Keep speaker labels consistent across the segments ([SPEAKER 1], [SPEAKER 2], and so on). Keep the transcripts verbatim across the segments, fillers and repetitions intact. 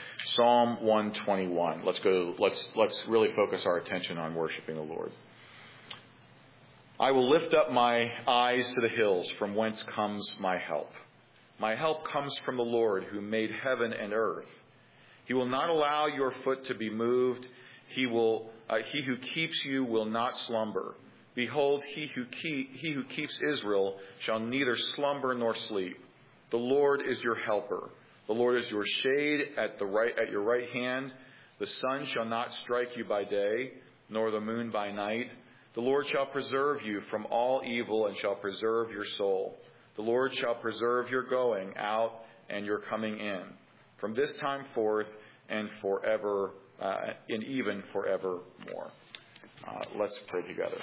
[SPEAKER 1] Psalm one twenty-one. Let's go. Let's let's really focus our attention on worshiping the Lord. I will lift up my eyes to the hills, from whence comes my help. My help comes from the Lord, who made heaven and earth. He will not allow your foot to be moved. He will. Uh, he who keeps you will not slumber. Behold, he who keep, he who keeps Israel shall neither slumber nor sleep. The Lord is your helper. The Lord is your shade at the right at your right hand. The sun shall not strike you by day, nor the moon by night. The Lord shall preserve you from all evil and shall preserve your soul. The Lord shall preserve your going out and your coming in, from this time forth and forever, uh, and even forevermore. Uh, let's pray together.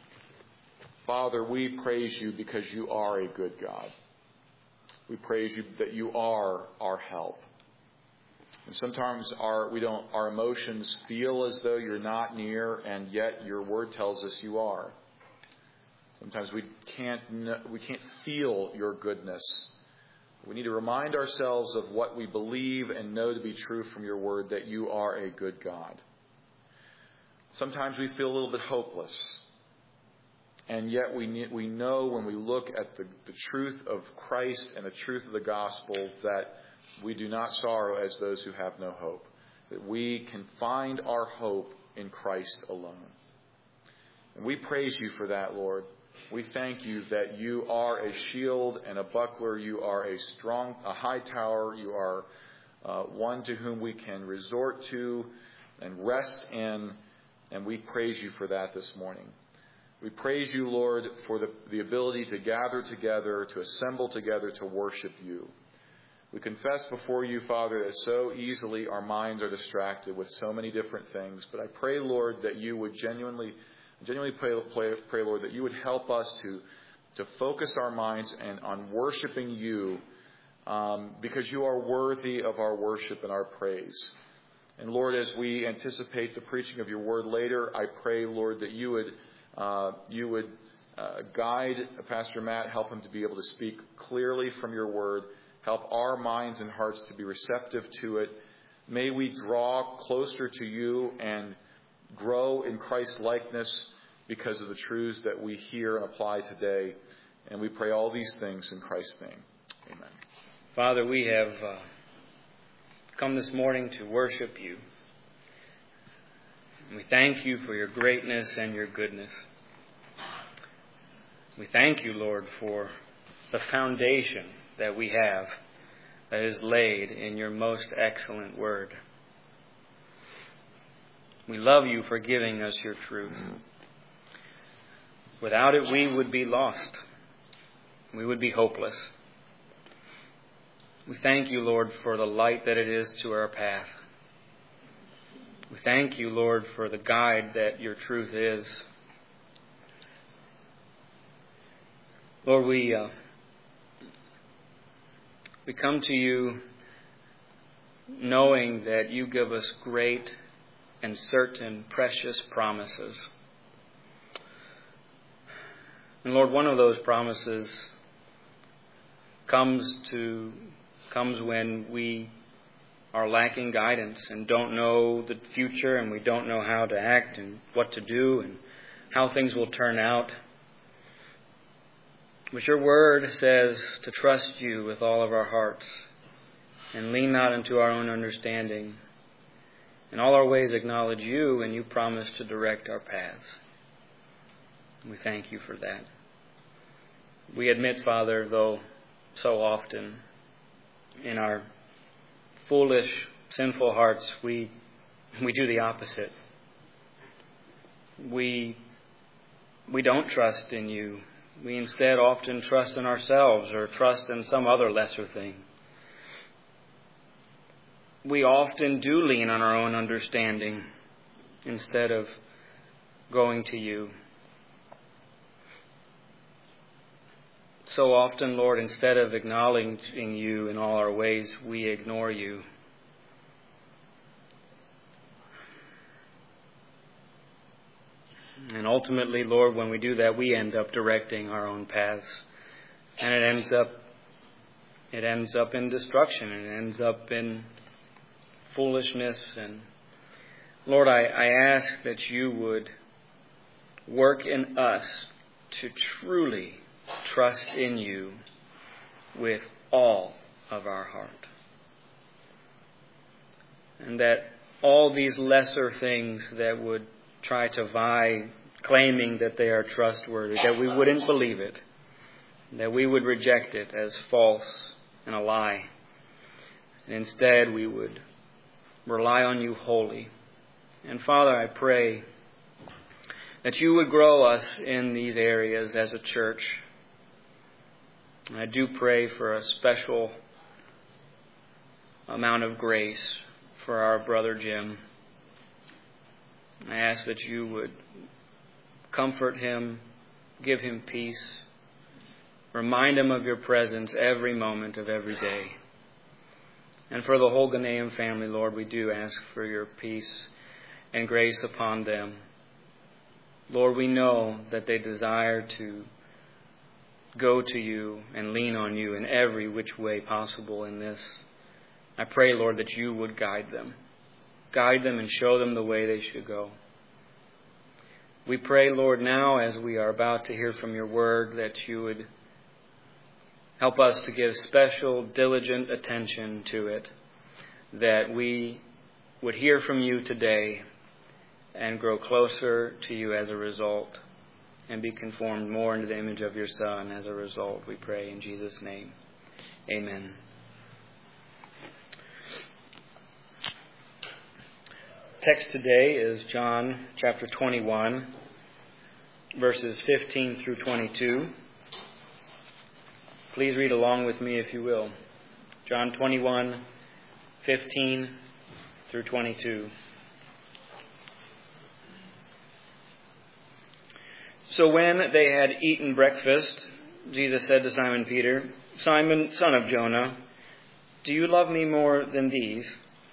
[SPEAKER 1] Father, we praise you because you are a good God. We praise you that you are our help. And sometimes our we don't our emotions feel as though you're not near, and yet your word tells us you are. Sometimes we can't we can't feel your goodness. We need to remind ourselves of what we believe and know to be true from your word, that you are a good God. Sometimes we feel a little bit hopeless. And yet we need, we know when we look at the, the truth of Christ and the truth of the gospel that we do not sorrow as those who have no hope. That we can find our hope in Christ alone. And we praise you for that, Lord. We thank you that you are a shield and a buckler. You are a strong, a high tower. You are uh, one to whom we can resort to and rest in. And we praise you for that this morning. We praise you, Lord, for the, the ability to gather together, to assemble together, to worship you. We confess before you, Father, that so easily our minds are distracted with so many different things. But I pray, Lord, that you would genuinely, genuinely pray, pray, pray Lord, that you would help us to, to focus our minds and on worshiping you, um, because you are worthy of our worship and our praise. And Lord, as we anticipate the preaching of your word later, I pray, Lord, that you would Uh, you would uh, guide Pastor Matt, help him to be able to speak clearly from your word, help our minds and hearts to be receptive to it. May we draw closer to you and grow in Christ's likeness because of the truths that we hear and apply today. And we pray all these things in Christ's name. Amen.
[SPEAKER 2] Father, we have uh, come this morning to worship you. We thank you for your greatness and your goodness. We thank you, Lord, for the foundation that we have that is laid in your most excellent word. We love you for giving us your truth. Without it, we would be lost. We would be hopeless. We thank you, Lord, for the light that it is to our path. We thank you, Lord, for the guide that your truth is. Lord, we uh, we come to you knowing that you give us great and certain precious promises. And Lord, one of those promises comes to comes when we are lacking guidance and don't know the future, and we don't know how to act and what to do and how things will turn out. But your word says to trust you with all of our hearts and lean not into our own understanding. In all our ways acknowledge you, and you promise to direct our paths. We thank you for that. We admit, Father, though so often in our foolish, sinful hearts, we we do the opposite. We we don't trust in you. We instead often trust in ourselves or trust in some other lesser thing. We often do lean on our own understanding instead of going to you. So often, Lord, instead of acknowledging you in all our ways, we ignore you. And ultimately, Lord, when we do that, we end up directing our own paths. And it ends up it ends up in destruction. It ends up in foolishness. And Lord, I, I ask that you would work in us to truly trust in you with all of our heart. And that all these lesser things that would try to vie, claiming that they are trustworthy, that we wouldn't believe it, that we would reject it as false and a lie. And instead, we would rely on you wholly. And Father, I pray that you would grow us in these areas as a church. And I do pray for a special amount of grace for our brother Jim. I ask that you would comfort him, give him peace, remind him of your presence every moment of every day. And for the whole Ghanaian family, Lord, we do ask for your peace and grace upon them. Lord, we know that they desire to go to you and lean on you in every which way possible in this. I pray, Lord, that you would guide them. Guide them and show them the way they should go. We pray, Lord, now as we are about to hear from your word, that you would help us to give special, diligent attention to it, that we would hear from you today and grow closer to you as a result, and be conformed more into the image of your Son as a result, we pray in Jesus' name. Amen. Text today is John chapter twenty-one, verses fifteen through twenty-two. Please read along with me if you will. John twenty-one, fifteen through twenty-two. So when they had eaten breakfast, Jesus said to Simon Peter, "Simon, son of Jonah, do you love me more than these?"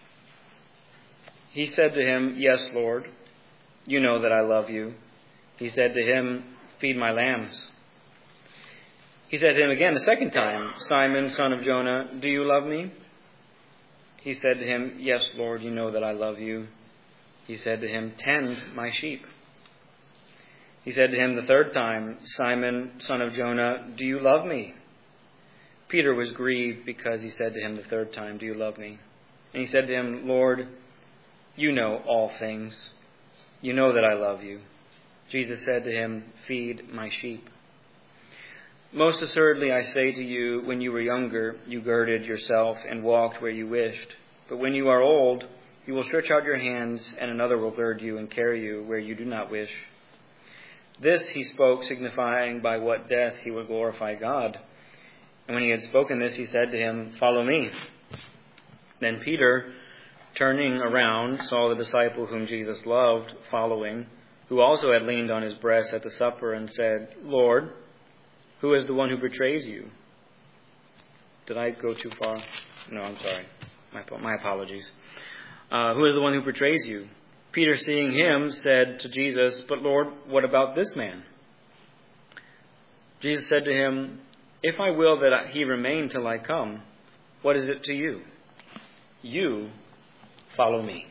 [SPEAKER 2] He said to him, "Yes, Lord, you know that I love you." He said to him, "Feed my lambs." He said to him again the second time, "Simon, son of Jonah, do you love me?" He said to him, "Yes, Lord, you know that I love you." He said to him, "Tend my sheep." He said to him the third time, "Simon, son of Jonah, do you love me?" Peter was grieved because he said to him the third time, "Do you love me?" And he said to him, "Lord, you know all things. You know that I love you." Jesus said to him, "Feed my sheep. Most assuredly I say to you, when you were younger, you girded yourself and walked where you wished. But when you are old, you will stretch out your hands, and another will gird you and carry you where you do not wish." This he spoke, signifying by what death he would glorify God. And when he had spoken this, he said to him, "Follow me." Then Peter, turning around, saw the disciple whom Jesus loved following, who also had leaned on his breast at the supper, and said, "Lord, who is the one who betrays you?" Did I go too far? No, I'm sorry. My, my apologies. Uh, who is the one who betrays you? Peter, seeing him, said to Jesus, "But Lord, what about this man?" Jesus said to him, "If I will that he remain till I come, what is it to you? You follow me."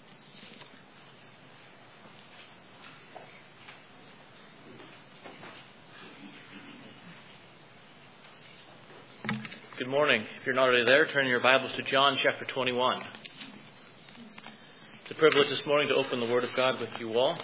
[SPEAKER 3] Good morning. If you're not already there, turn your Bibles to John chapter twenty-one. It's a privilege this morning to open the Word of God with you all.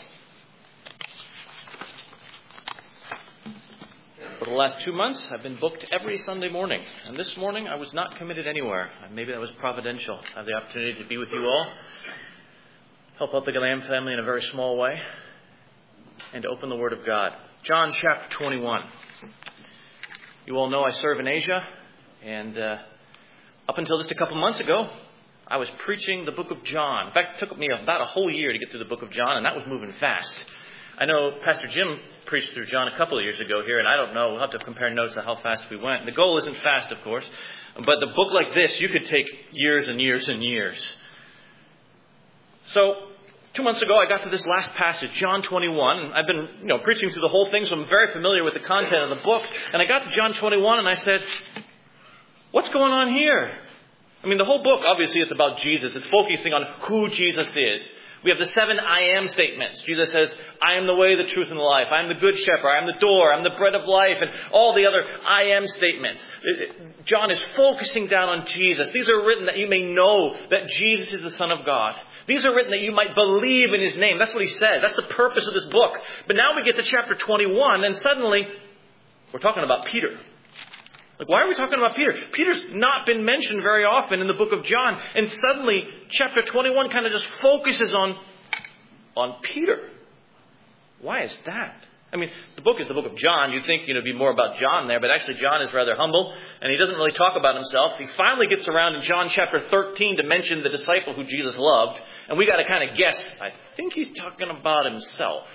[SPEAKER 3] For the last two months, I've been booked every Sunday morning. And this morning, I was not committed anywhere. Maybe that was providential. I have the opportunity to be with you all, help out the Galam family in a very small way, and to open the Word of God. John chapter twenty-one. You all know I serve in Asia. And uh, up until just a couple months ago, I was preaching the book of John. In fact, it took me about a whole year to get through the book of John, and that was moving fast. I know Pastor Jim preached through John a couple of years ago here, and I don't know. We'll have to compare notes on how fast we went. The goal isn't fast, of course. But the book like this, you could take years and years and years. So, two months ago, I got to this last passage, John twenty-one. And I've been, you know, preaching through the whole thing, so I'm very familiar with the content of the book. And I got to John twenty-one, and I said, "What's going on here? I mean, the whole book, obviously, it's about Jesus. It's focusing on who Jesus is. We have the seven I am statements. Jesus says, I am the way, the truth, and the life. I am the good shepherd. I am the door. I am the bread of life. And all the other I am statements. John is focusing down on Jesus. These are written that you may know that Jesus is the Son of God. These are written that you might believe in His name. That's what he says. That's the purpose of this book. But now we get to chapter twenty-one, and suddenly we're talking about Peter. Like, why are we talking about Peter? Peter's not been mentioned very often in the book of John. And suddenly, chapter twenty-one kind of just focuses on, on Peter. Why is that? I mean, the book is the book of John. You'd think, you know, it'd be more about John there. But actually, John is rather humble. And he doesn't really talk about himself. He finally gets around in John chapter thirteen to mention the disciple who Jesus loved. And we got to kind of guess. I think he's talking about himself.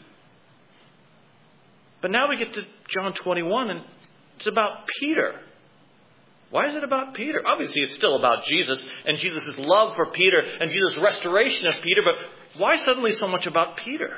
[SPEAKER 3] But now we get to John twenty-one, and it's about Peter. Why is it about Peter? Obviously, it's still about Jesus and Jesus' love for Peter and Jesus' restoration of Peter. But why suddenly so much about Peter?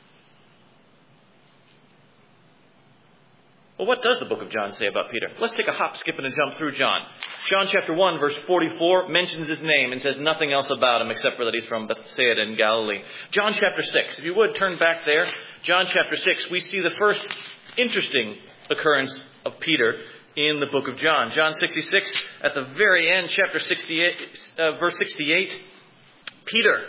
[SPEAKER 3] Well, what does the book of John say about Peter? Let's take a hop, skip, and a jump through John. John chapter one, verse forty-four, mentions his name and says nothing else about him except for that he's from Bethsaida in Galilee. John chapter six, if you would turn back there. John chapter six, we see the first interesting occurrence of Peter in the book of John. John sixty-six, at the very end, chapter sixty-eight, uh, verse sixty-eight, Peter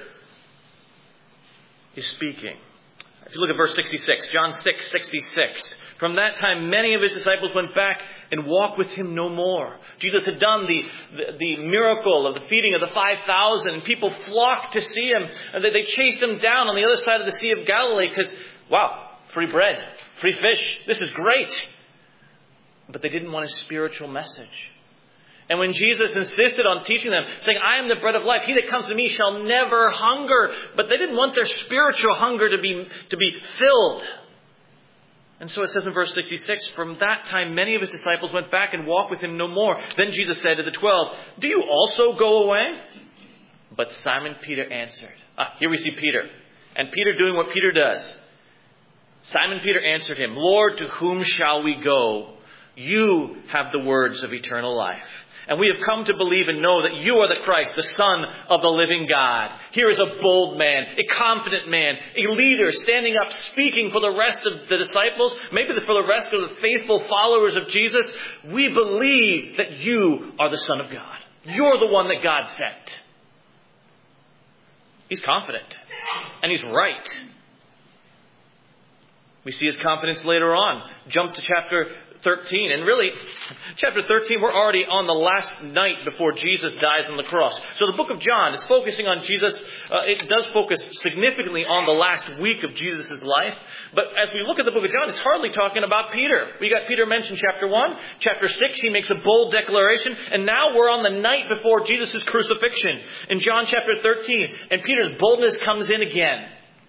[SPEAKER 3] is speaking. If you look at verse sixty-six, John six, sixty-six. From that time, many of his disciples went back and walked with him no more. Jesus had done the, the, the miracle of the feeding of the five thousand. People flocked to see him. And they, they chased him down on the other side of the Sea of Galilee because, wow, free bread, free fish. This is great. But they didn't want a spiritual message. And when Jesus insisted on teaching them, saying, I am the bread of life, he that comes to me shall never hunger. But they didn't want their spiritual hunger to be, to be filled. And so it says in verse sixty-six, from that time many of his disciples went back and walked with him no more. Then Jesus said to the twelve, do you also go away? But Simon Peter answered. Ah, here we see Peter. And Peter doing what Peter does. Simon Peter answered him, Lord, to whom shall we go? You have the words of eternal life. And we have come to believe and know that you are the Christ, the Son of the living God. Here is a bold man, a confident man, a leader standing up, speaking for the rest of the disciples, maybe for the rest of the faithful followers of Jesus. We believe that you are the Son of God. You're the one that God sent. He's confident. And he's right. We see his confidence later on. Jump to chapter thirteen. And really, chapter thirteen, we're already on the last night before Jesus dies on the cross. So the book of John is focusing on Jesus. Uh, it does focus significantly on the last week of Jesus' life. But as we look at the book of John, it's hardly talking about Peter. We got Peter mentioned chapter one. Chapter six, he makes a bold declaration. And now we're on the night before Jesus' crucifixion in John chapter thirteen. And Peter's boldness comes in again.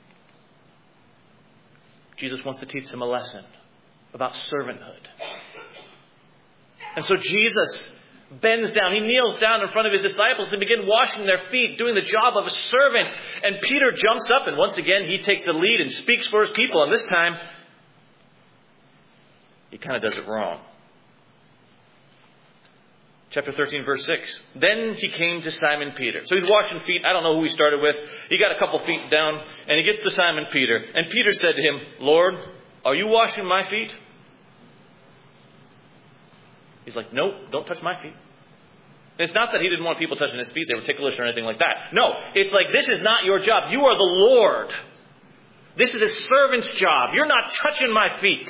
[SPEAKER 3] Jesus wants to teach them a lesson about servanthood. And so Jesus bends down. He kneels down in front of his disciples and begins washing their feet, doing the job of a servant. And Peter jumps up and once again he takes the lead and speaks for his people. And this time, he kind of does it wrong. Chapter thirteen, verse six. Then he came to Simon Peter. So he's washing feet. I don't know who he started with. He got a couple feet down and he gets to Simon Peter. And Peter said to him, Lord, are you washing my feet? He's like, no, don't touch my feet. And it's not that he didn't want people touching his feet. They were ticklish or anything like that. No, it's like, this is not your job. You are the Lord. This is a servant's job. You're not touching my feet.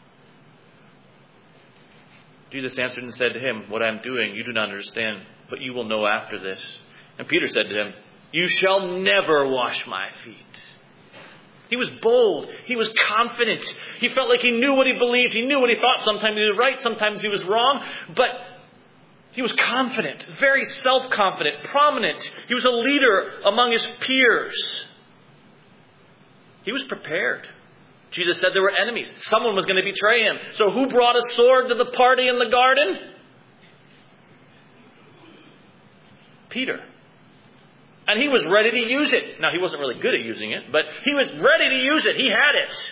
[SPEAKER 3] Jesus answered and said to him, what I'm doing you do not understand, but you will know after this. And Peter said to him, you shall never wash my feet. He was bold. He was confident. He felt like he knew what he believed. He knew what he thought. Sometimes he was right. Sometimes he was wrong. But he was confident, very self-confident, prominent. He was a leader among his peers. He was prepared. Jesus said there were enemies. Someone was going to betray him. So who brought a sword to the party in the garden? Peter. And he was ready to use it. Now, he wasn't really good at using it, but he was ready to use it. He had it.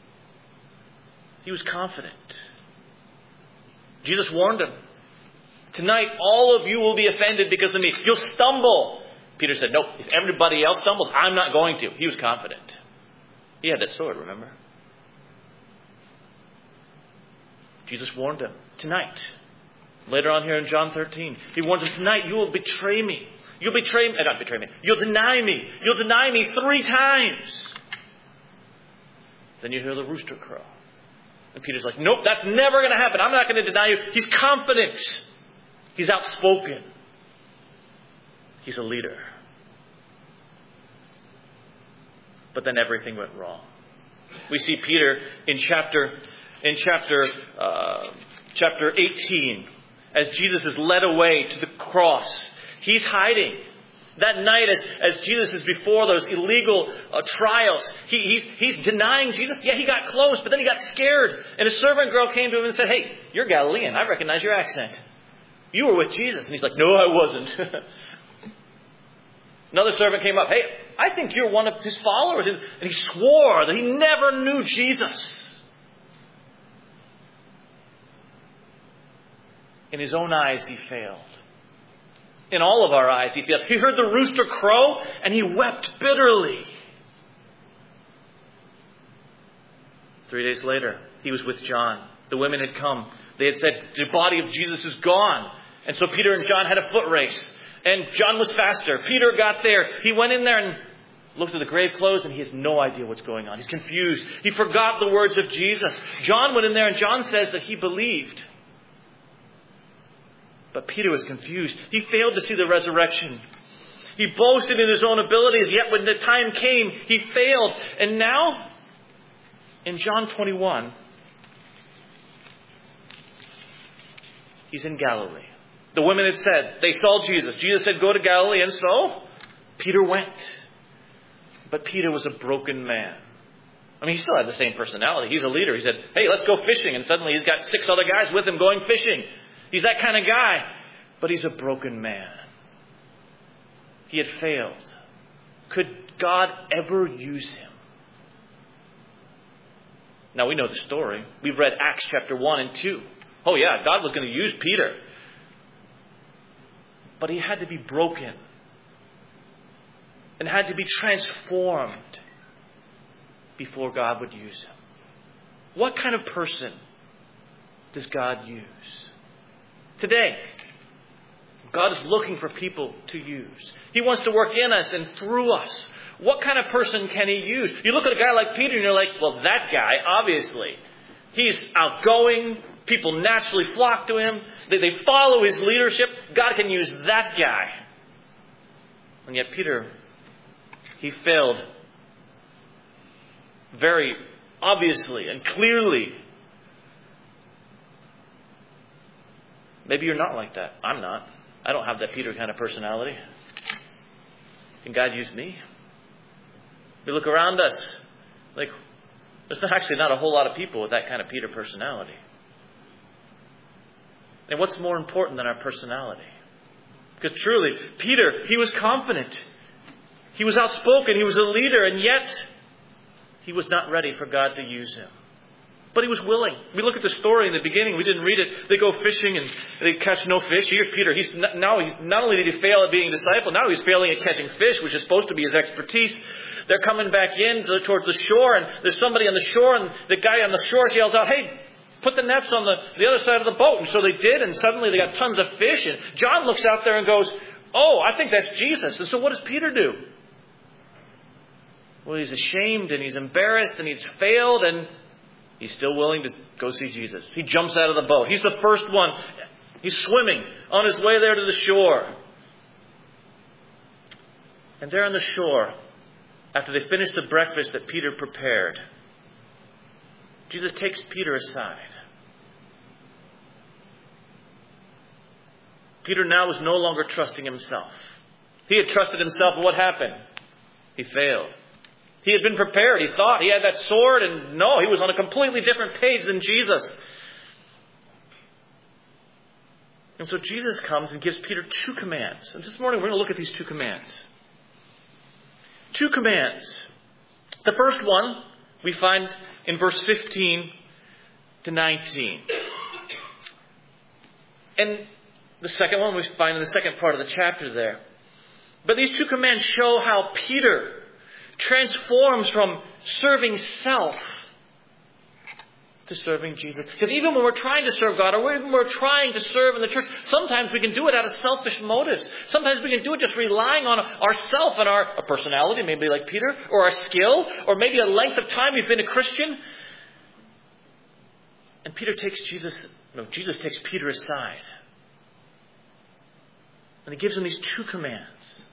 [SPEAKER 3] He was confident. Jesus warned him. Tonight, all of you will be offended because of me. You'll stumble. Peter said, nope, if everybody else stumbles, I'm not going to. He was confident. He had that sword, remember? Jesus warned him, tonight. Later on here in John thirteen, he warns him, tonight you will betray me. You'll betray me, not betray me, you'll deny me. You'll deny me three times. Then you hear the rooster crow. And Peter's like, nope, that's never going to happen. I'm not going to deny you. He's confident. He's outspoken. He's a leader. But then everything went wrong. We see Peter in chapter in chapter uh, chapter eighteen, as Jesus is led away to the cross. He's hiding. That night, as, as Jesus is before those illegal uh, trials, he, he's, he's denying Jesus. Yeah, he got close, but then he got scared. And a servant girl came to him and said, hey, you're Galilean. I recognize your accent. You were with Jesus. And he's like, no, I wasn't. Another servant came up. Hey, I think you're one of his followers. And he swore that he never knew Jesus. In his own eyes, he failed. In all of our eyes, he failed. He heard the rooster crow and he wept bitterly. Three days later, he was with John. The women had come. They had said, the body of Jesus is gone. And so Peter and John had a foot race. And John was faster. Peter got there. He went in there and looked at the grave clothes and he has no idea what's going on. He's confused. He forgot the words of Jesus. John went in there and John says that he believed. But Peter was confused. He failed to see the resurrection. He boasted in his own abilities, yet when the time came, he failed. And now, in John twenty-one, he's in Galilee. The women had said, they saw Jesus. Jesus said, go to Galilee, and so Peter went. But Peter was a broken man. I mean, he still had the same personality. He's a leader. He said, hey, let's go fishing. And suddenly he's got six other guys with him going fishing. He's that kind of guy. But he's a broken man. He had failed. Could God ever use him? Now we know the story. We've read Acts chapter one and two. Oh yeah, God was going to use Peter. But he had to be broken. And had to be transformed before God would use him. What kind of person does God use? Today, God is looking for people to use. He wants to work in us and through us. What kind of person can he use? You look at a guy like Peter and you're like, well, that guy, obviously. He's outgoing. People naturally flock to him. They, they follow his leadership. God can use that guy. And yet Peter, he failed very obviously and clearly. Maybe you're not like that. I'm not. I don't have that Peter kind of personality. Can God use me? We look around us, like, there's not actually not a whole lot of people with that kind of Peter personality. And what's more important than our personality? Because truly, Peter, he was confident. He was outspoken. He was a leader. And yet, he was not ready for God to use him. But he was willing. We look at the story in the beginning. We didn't read it. They go fishing and they catch no fish. Here's Peter. He's not, now he's not only did he fail at being a disciple, now he's failing at catching fish, which is supposed to be his expertise. They're coming back in to, towards the shore, and there's somebody on the shore, and the guy on the shore yells out, "Hey, put the nets on the, the other side of the boat." And so they did, and suddenly they got tons of fish. And John looks out there and goes, "Oh, I think that's Jesus." And so what does Peter do? Well, he's ashamed and he's embarrassed and he's failed, and he's still willing to go see Jesus. He jumps out of the boat. He's the first one. He's swimming on his way there to the shore. And there on the shore, after they finish the breakfast that Peter prepared, Jesus takes Peter aside. Peter now was no longer trusting himself. He had trusted himself, and what happened? He failed. He had been prepared. He thought he had that sword, and no, he was on a completely different page than Jesus. And so Jesus comes and gives Peter two commands. And this morning we're going to look at these two commands. Two commands. The first one we find in verse fifteen to nineteen. And The second one we find in the second part of the chapter there. But these two commands show how Peter transforms from serving self to serving Jesus. Because even when we're trying to serve God, or even when we're trying to serve in the church, sometimes we can do it out of selfish motives. Sometimes we can do it just relying on ourself and our, our personality, maybe like Peter, or our skill, or maybe a length of time we've been a Christian. And Peter takes Jesus, no, Jesus takes Peter aside. And he gives him these two commands.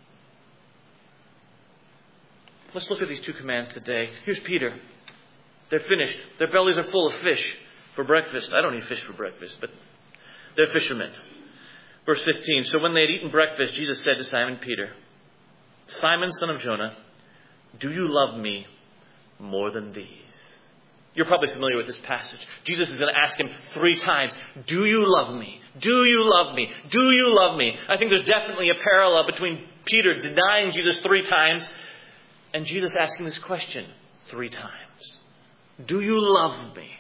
[SPEAKER 3] Let's look at these two commands today. Here's Peter. They're finished. Their bellies are full of fish for breakfast. I don't eat fish for breakfast, but they're fishermen. Verse fifteen. So when they had eaten breakfast, Jesus said to Simon Peter, Simon, son of Jonah, do you love me more than these? You're probably familiar with this passage. Jesus is going to ask him three times, do you love me? Do you love me? Do you love me? I think there's definitely a parallel between Peter denying Jesus three times and Jesus asking this question three times. Do you love me?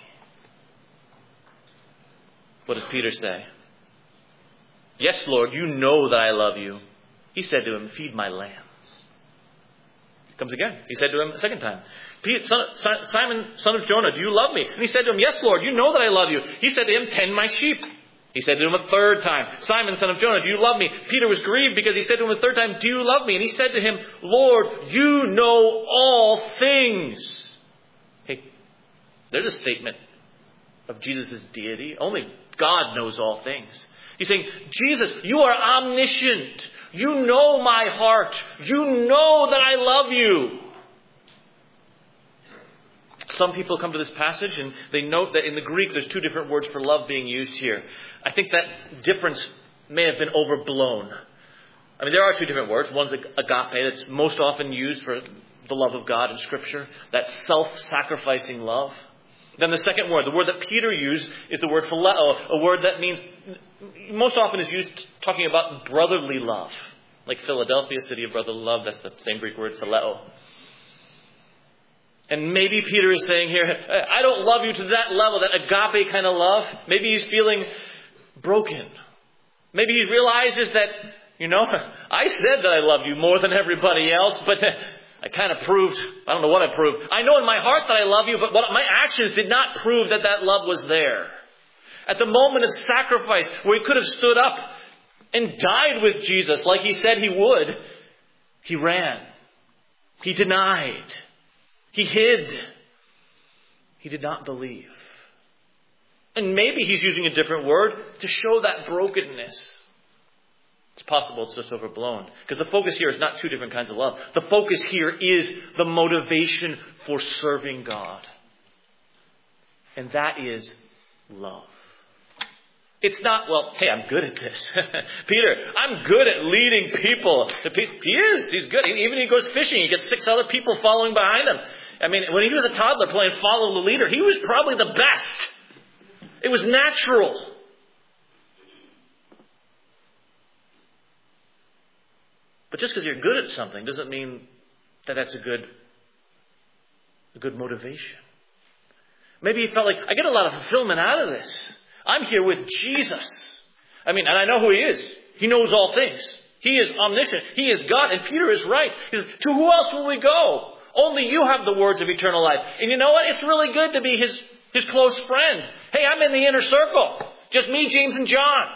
[SPEAKER 3] What does Peter say? Yes, Lord, you know that I love you. He said to him, feed my lambs. He comes again. He said to him a second time, Simon, son of Jonah, do you love me? And he said to him, yes, Lord, you know that I love you. He said to him, tend my sheep. He said to him a third time, Simon, son of Jonah, do you love me? Peter was grieved because he said to him a third time, do you love me? And he said to him, Lord, you know all things. Hey, there's a statement of Jesus' deity. Only God knows all things. He's saying, Jesus, you are omniscient. You know my heart. You know that I love you. Some people come to this passage and they note that in the Greek there's two different words for love being used here. I think that difference may have been overblown. I mean, there are two different words. One's agape, that's most often used for the love of God in Scripture. That self-sacrificing love. Then the second word, the word that Peter used, is the word phileo, a word that means, most often is used talking about brotherly love. Like Philadelphia, city of brotherly love, that's the same Greek word, phileo. And maybe Peter is saying here, I don't love you to that level, that agape kind of love. Maybe he's feeling broken. Maybe he realizes that, you know, I said that I love you more than everybody else, but I kind of proved, I don't know what I proved. I know in my heart that I love you, but what, my actions did not prove that that love was there. At the moment of sacrifice, where he could have stood up and died with Jesus like he said he would, he ran. He denied. He hid. He did not believe. And maybe he's using a different word to show that brokenness. It's possible it's just overblown. Because the focus here is not two different kinds of love. The focus here is the motivation for serving God. And that is love. It's not, well, hey, I'm good at this. Peter, I'm good at leading people. He is. He's good. Even he goes fishing, he gets six other people following behind him. I mean, when he was a toddler playing follow the leader, he was probably the best. It was natural. But just because you're good at something doesn't mean that that's a good, a good motivation. Maybe he felt like, I get a lot of fulfillment out of this. I'm here with Jesus. I mean, and I know who he is. He knows all things. He is omniscient. He is God. And Peter is right. He says, to who else will we go? Only you have the words of eternal life. And you know what? It's really good to be his, his close friend. Hey, I'm in the inner circle. Just me, James, and John.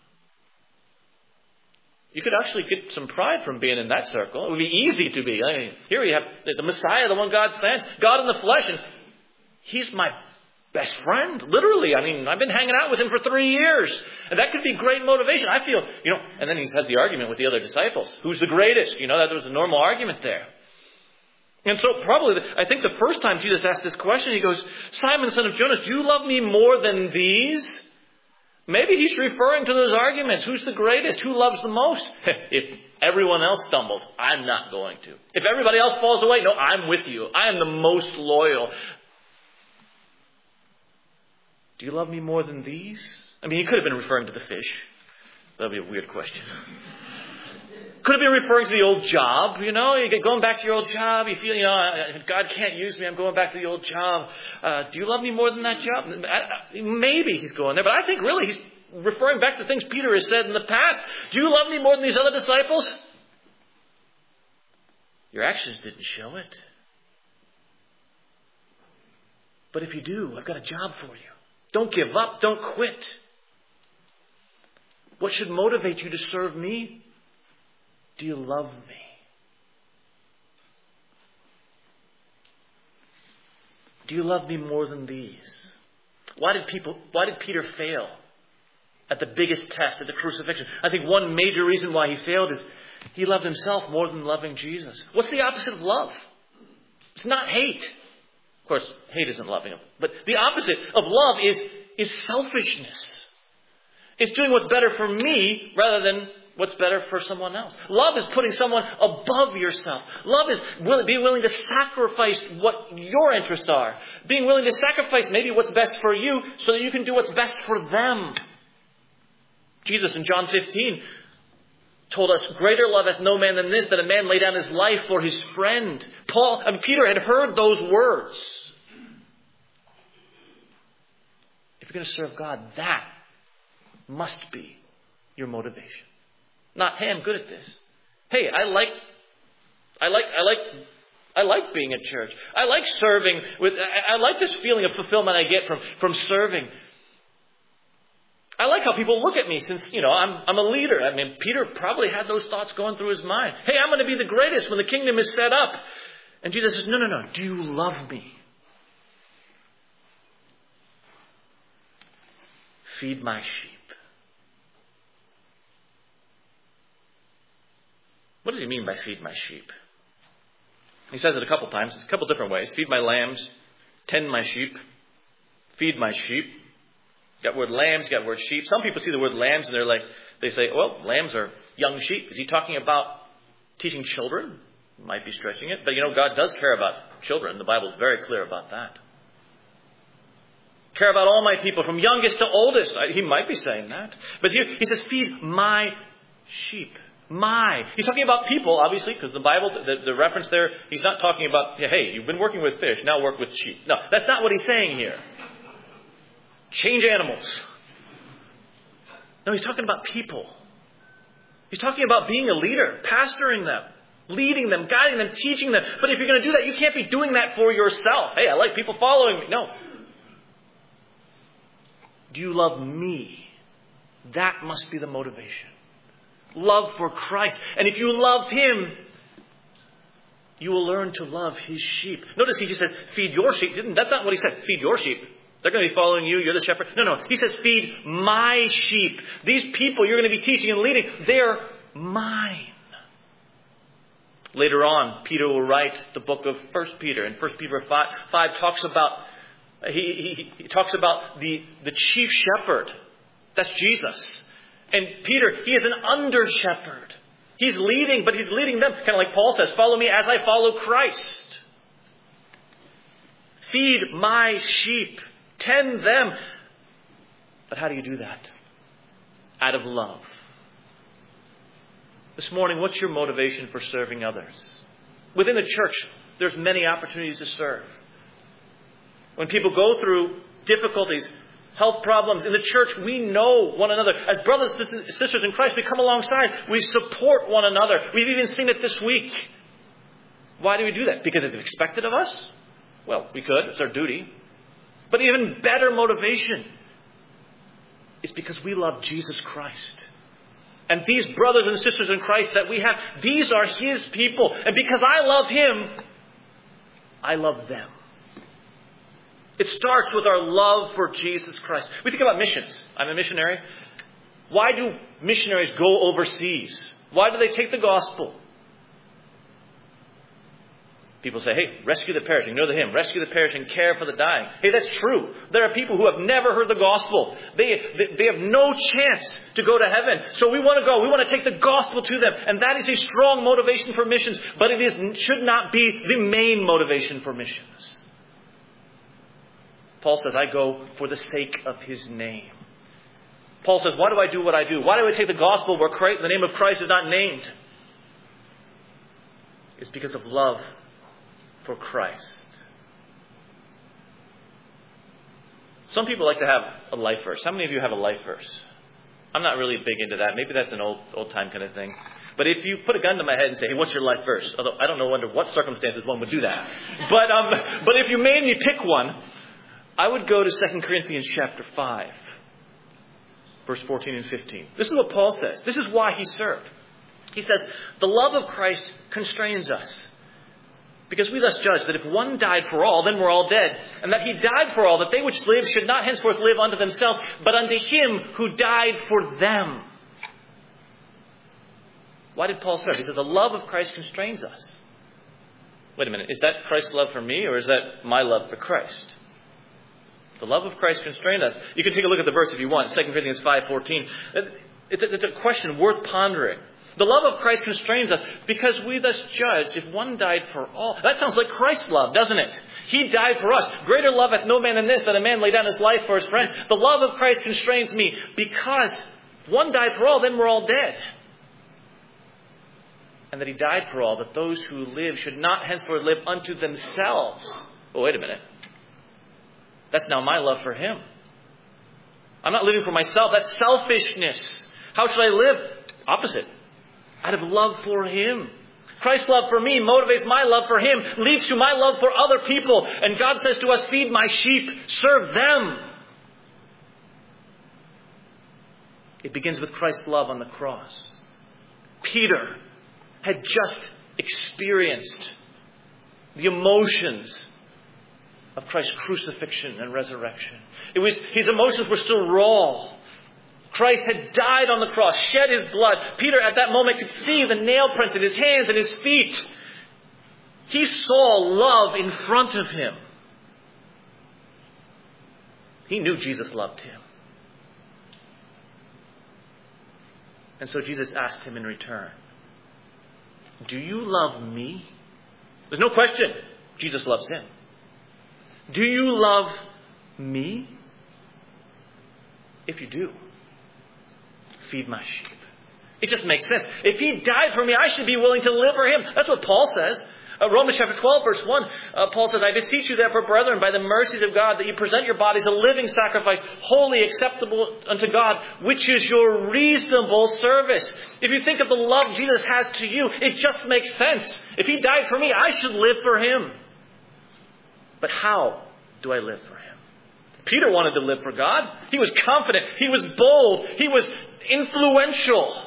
[SPEAKER 3] You could actually get some pride from being in that circle. It would be easy to be. I mean, here we have the Messiah, the one God sent, God in the flesh, and he's my best friend, literally. I mean, I've been hanging out with him for three years. And that could be great motivation. I feel, you know, and then he has the argument with the other disciples. Who's the greatest? You know, that was a normal argument there. And so probably, I think the first time Jesus asked this question, he goes, Simon, son of Jonas, do you love me more than these? Maybe he's referring to those arguments. Who's the greatest? Who loves the most? If everyone else stumbles, I'm not going to. If everybody else falls away, no, I'm with you. I am the most loyal. Do you love me more than these? I mean, he could have been referring to the fish. That would be a weird question. Could have been referring to the old job, you know, you get going back to your old job, you feel, you know, God can't use me, I'm going back to the old job. Uh, do you love me more than that job? Maybe he's going there, but I think really he's referring back to things Peter has said in the past. Do you love me more than these other disciples? Your actions didn't show it. But if you do, I've got a job for you. Don't give up. Don't quit. What should motivate you to serve me? Do you love me? Do you love me more than these? Why did people, why did Peter fail at the biggest test, at the crucifixion? I think one major reason why he failed is he loved himself more than loving Jesus. What's the opposite of love? It's not hate. Of course, hate isn't loving him. But the opposite of love is, is selfishness. It's doing what's better for me rather than what's better for someone else. Love is putting someone above yourself. Love is will, being willing to sacrifice what your interests are. Being willing to sacrifice maybe what's best for you so that you can do what's best for them. Jesus in John fifteen told us, greater love hath no man than this, that a man lay down his life for his friend. Paul, I mean, Peter had heard those words. If you're going to serve God, that must be your motivation. Not, hey, I'm good at this. Hey, I like, I like, I like, I like being at church. I like serving with, I, I like this feeling of fulfillment I get from, from serving. I like how people look at me since, you know, I'm, I'm a leader. I mean, Peter probably had those thoughts going through his mind. Hey, I'm going to be the greatest when the kingdom is set up. And Jesus says, no, no, no. Do you love me? Feed my sheep. What does he mean by feed my sheep? He says it a couple times, a couple different ways. Feed my lambs, tend my sheep, feed my sheep. Got the word lambs, got the word sheep. Some people see the word lambs and they're like, they say, well, lambs are young sheep. Is he talking about teaching children? Might be stretching it. But you know, God does care about children. The Bible is very clear about that. Care about all my people, from youngest to oldest. He might be saying that. But here he says, feed my sheep. My. He's talking about people, obviously, because the Bible, the, the reference there, he's not talking about, hey, you've been working with fish, now work with sheep. No, that's not what he's saying here. Change animals. No, he's talking about people. He's talking about being a leader, pastoring them, leading them, guiding them, teaching them. But if you're going to do that, you can't be doing that for yourself. Hey, I like people following me. No. Do you love me? That must be the motivation. Love for Christ. And if you love Him, you will learn to love His sheep. Notice he just says, feed your sheep. That's not what he said. Feed your sheep. They're going to be following you. You're the shepherd. No, no. He says, feed my sheep. These people you're going to be teaching and leading, they're mine. Later on, Peter will write the book of First Peter. And First Peter five, five talks about, he, he, he talks about the, the chief shepherd. That's Jesus. And Peter, he is an under shepherd. He's leading, but he's leading them. Kind of like Paul says, follow me as I follow Christ. Feed my sheep. Tend them. But how do you do that? Out of love. This morning, what's your motivation for serving others? Within the church, there's many opportunities to serve. When people go through difficulties, health problems in the church, we know one another. As brothers and sisters in Christ, we come alongside. We support one another. We've even seen it this week. Why do we do that? Because it's expected of us? Well, we could. It's our duty. But even better motivation is because we love Jesus Christ. And these brothers and sisters in Christ that we have, these are His people. And because I love Him, I love them. It starts with our love for Jesus Christ. We think about missions. I'm a missionary. Why do missionaries go overseas? Why do they take the gospel? People say, hey, rescue the perishing. You know the hymn, rescue the perishing, care for the dying. Hey, that's true. There are people who have never heard the gospel. They, they, they have no chance to go to heaven. So we want to go. We want to take the gospel to them. And that is a strong motivation for missions. But it is, should not be the main motivation for missions. Paul says, I go for the sake of His name. Paul says, why do I do what I do? Why do I take the gospel where Christ, the name of Christ is not named? It's because of love for Christ. Some people like to have a life verse. How many of you have a life verse? I'm not really big into that. Maybe that's an old old time kind of thing. But if you put a gun to my head and say, hey, what's your life verse? Although I don't know under what circumstances one would do that. But um, but if you made me pick one, I would go to Second Corinthians chapter five, verse fourteen and fifteen. This is what Paul says. This is why he served. He says, the love of Christ constrains us. Because we thus judge that if one died for all, then we're all dead. And that he died for all, that they which live should not henceforth live unto themselves, but unto him who died for them. Why did Paul serve? He says the love of Christ constrains us. Wait a minute. Is that Christ's love for me, or is that my love for Christ? The love of Christ constrained us. You can take a look at the verse if you want. Second Corinthians five fourteen. It's a, it's a question worth pondering. The love of Christ constrains us because we thus judge if one died for all. That sounds like Christ's love, doesn't it? He died for us. Greater love hath no man than this, that a man lay down his life for his friends. The love of Christ constrains me because if one died for all, then we're all dead. And that he died for all, that those who live should not henceforth live unto themselves. Oh, wait a minute. That's now my love for him. I'm not living for myself. That's selfishness. How should I live? Opposite. Out of love for him. Christ's love for me motivates my love for him, leads to my love for other people. And God says to us, feed my sheep, serve them. It begins with Christ's love on the cross. Peter had just experienced the emotions of Christ's crucifixion and resurrection. It was, his emotions were still raw. Christ had died on the cross, shed his blood. Peter at that moment could see the nail prints in his hands and his feet. He saw love in front of him. He knew Jesus loved him. And so Jesus asked him in return, do you love me? There's no question. Jesus loves him. Do you love me? If you do, feed my sheep. It just makes sense. If he died for me, I should be willing to live for him. That's what Paul says. Uh, Romans chapter twelve, verse one, uh, Paul says, I beseech you therefore, brethren, by the mercies of God, that you present your bodies a living sacrifice, wholly acceptable unto God, which is your reasonable service. If you think of the love Jesus has to you, it just makes sense. If he died for me, I should live for him. But how do I live for him? Peter wanted to live for God. He was confident. He was bold. He was influential.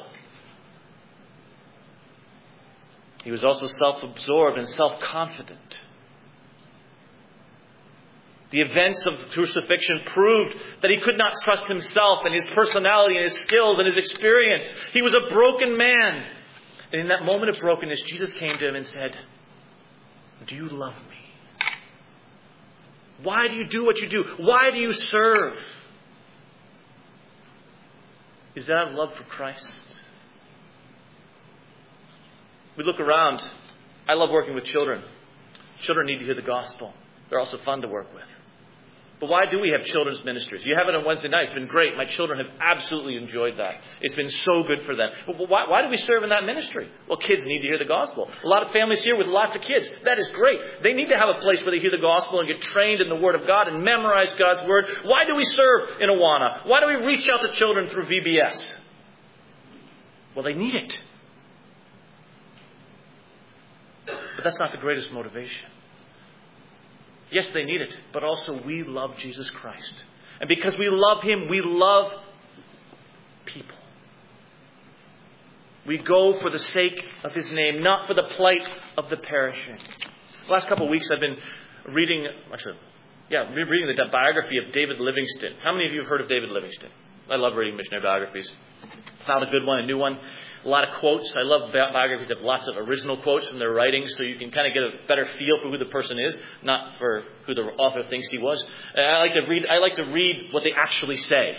[SPEAKER 3] He was also self-absorbed and self-confident. The events of crucifixion proved that he could not trust himself and his personality and his skills and his experience. He was a broken man. And in that moment of brokenness, Jesus came to him and said, do you love me? Why do you do what you do? Why do you serve? Is that out of love for Christ? We look around. I love working with children. Children need to hear the gospel. They're also fun to work with. But why do we have children's ministries? You have it on Wednesday night. It's been great. My children have absolutely enjoyed that. It's been so good for them. But why, why do we serve in that ministry? Well, kids need to hear the gospel. A lot of families here with lots of kids. That is great. They need to have a place where they hear the gospel and get trained in the Word of God and memorize God's Word. Why do we serve in Awana? Why do we reach out to children through V B S? Well, they need it. But that's not the greatest motivation. Yes, they need it, but also we love Jesus Christ. And because we love him, we love people. We go for the sake of his name, not for the plight of the perishing. The last couple of weeks I've been reading, actually, yeah, reading the biography of David Livingstone. How many of you have heard of David Livingstone? I love reading missionary biographies. Found a good one, a new one. A lot of quotes. I love biographies that have lots of original quotes from their writings, so you can kind of get a better feel for who the person is, not for who the author thinks he was. I like to read. I like to read what they actually say.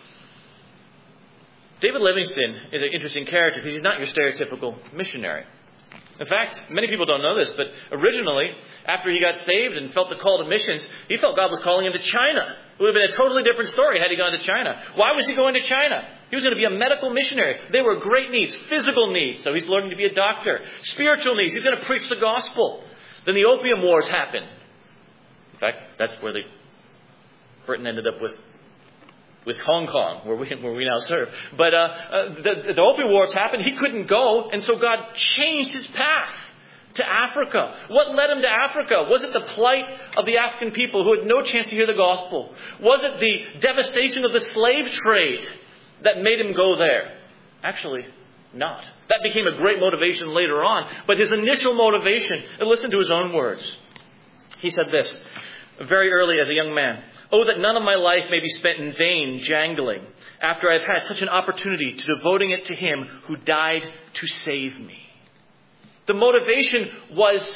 [SPEAKER 3] David Livingstone is an interesting character because he's not your stereotypical missionary. In fact, many people don't know this, but originally, after he got saved and felt the call to missions, he felt God was calling him to China. It would have been a totally different story had he gone to China. Why was he going to China? He was going to be a medical missionary. There were great needs, physical needs, so he's learning to be a doctor. Spiritual needs, he's going to preach the gospel. Then the Opium Wars happened. In fact, that's where the, Britain ended up with with Hong Kong, where we, where we now serve. But uh, uh, the, the opium wars happened. He couldn't go, and so God changed his path to Africa. What led him to Africa? Was it the plight of the African people who had no chance to hear the gospel? Was it the devastation of the slave trade that made him go there? Actually, not. That became a great motivation later on. But his initial motivation, and listen to his own words. He said this very early as a young man. Oh, that none of my life may be spent in vain jangling after I've had such an opportunity to devoting it to him who died to save me. The motivation was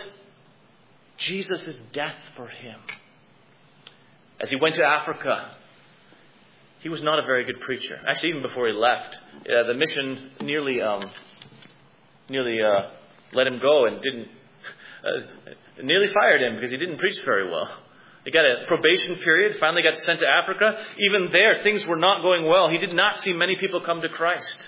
[SPEAKER 3] Jesus' death for him. As he went to Africa, he was not a very good preacher. Actually, even before he left, uh, the mission nearly um, nearly uh, let him go and didn't uh, nearly fired him because he didn't preach very well. He got a probation period, finally got sent to Africa. Even there, things were not going well. He did not see many people come to Christ.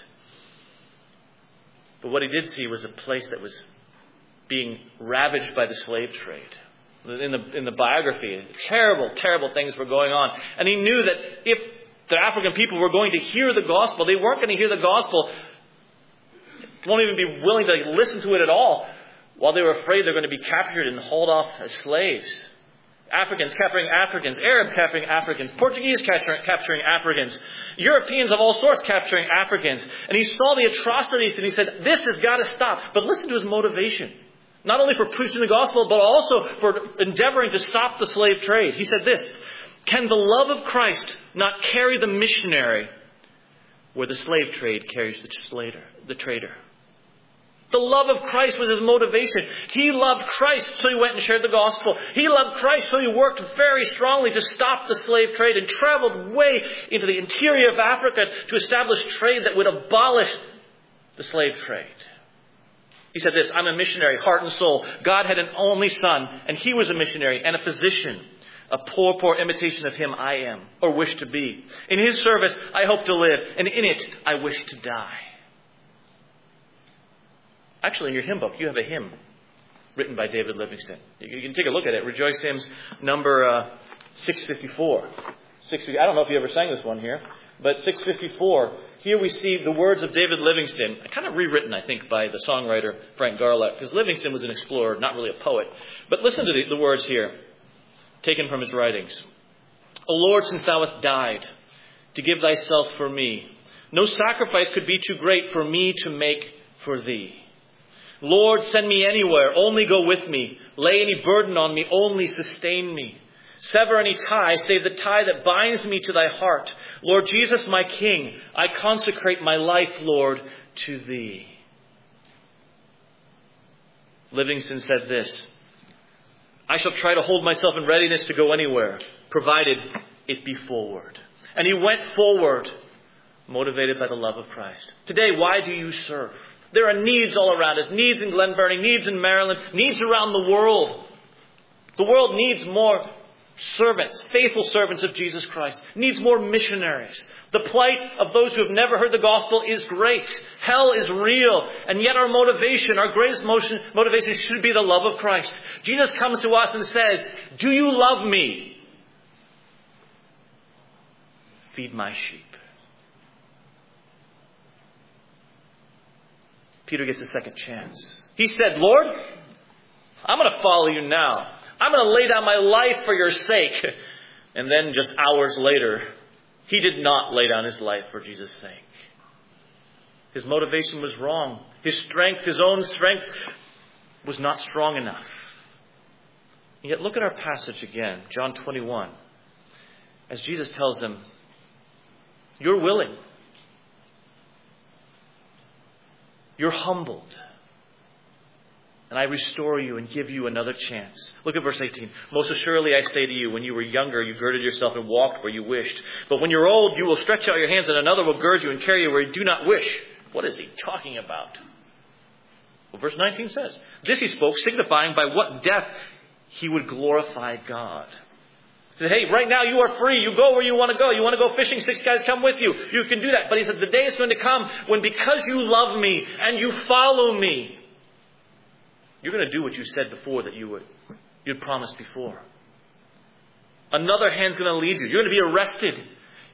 [SPEAKER 3] But what he did see was a place that was being ravaged by the slave trade. In the, in the biography, terrible, terrible things were going on. And he knew that if the African people were going to hear the gospel, they weren't going to hear the gospel, won't even be willing to listen to it at all, while they were afraid they're going to be captured and hauled off as slaves. Africans capturing Africans, Arab capturing Africans, Portuguese capturing, capturing Africans, Europeans of all sorts capturing Africans. And he saw the atrocities and he said, this has got to stop. But listen to his motivation. Not only for preaching the gospel, but also for endeavoring to stop the slave trade. He said this, can the love of Christ not carry the missionary where the slave trade carries the slater, the trader? The love of Christ was his motivation. He loved Christ, so he went and shared the gospel. He loved Christ, so he worked very strongly to stop the slave trade and traveled way into the interior of Africa to establish trade that would abolish the slave trade. He said this, I'm a missionary, heart and soul. God had an only son, and he was a missionary and a physician. A poor, poor imitation of him I am, or wish to be. In his service I hope to live, and in it I wish to die. Actually, in your hymn book, you have a hymn written by David Livingstone. You can take a look at it. Rejoice Hymns number uh, six fifty-four. six fifty, I don't know if you ever sang this one here, but six fifty-four. Here we see the words of David Livingstone, kind of rewritten, I think, by the songwriter Frank Garlett, because Livingstone was an explorer, not really a poet. But listen to the, the words here, taken from his writings. O Lord, since thou hast died to give thyself for me, no sacrifice could be too great for me to make for thee. Lord, send me anywhere, only go with me. Lay any burden on me, only sustain me. Sever any tie, save the tie that binds me to thy heart. Lord Jesus, my King, I consecrate my life, Lord, to thee. Livingstone said this, I shall try to hold myself in readiness to go anywhere, provided it be forward. And he went forward, motivated by the love of Christ. Today, why do you serve? There are needs all around us. Needs in Glen Burnie, needs in Maryland, needs around the world. The world needs more servants, faithful servants of Jesus Christ. Needs more missionaries. The plight of those who have never heard the gospel is great. Hell is real. And yet our motivation, our greatest motion, motivation should be the love of Christ. Jesus comes to us and says, do you love me? Feed my sheep. Peter gets a second chance. He said, Lord, I'm going to follow you now. I'm going to lay down my life for your sake. And then just hours later, he did not lay down his life for Jesus' sake. His motivation was wrong. His strength, his own strength, was not strong enough. And yet look at our passage again, John twenty-one. As Jesus tells them, you're willing. You're humbled. And I restore you and give you another chance. Look at verse eighteen. Most assuredly I say to you, when you were younger, you girded yourself and walked where you wished. But when you're old, you will stretch out your hands and another will gird you and carry you where you do not wish. What is he talking about? Well, verse nineteen says, this he spoke, signifying by what death he would glorify God. He said, hey, right now you are free. You go where you want to go. You want to go fishing? Six guys come with you. You can do that. But he said, the day is going to come when because you love me and you follow me, you're going to do what you said before that you would. You'd promised before. Another hand's going to lead you. You're going to be arrested. You're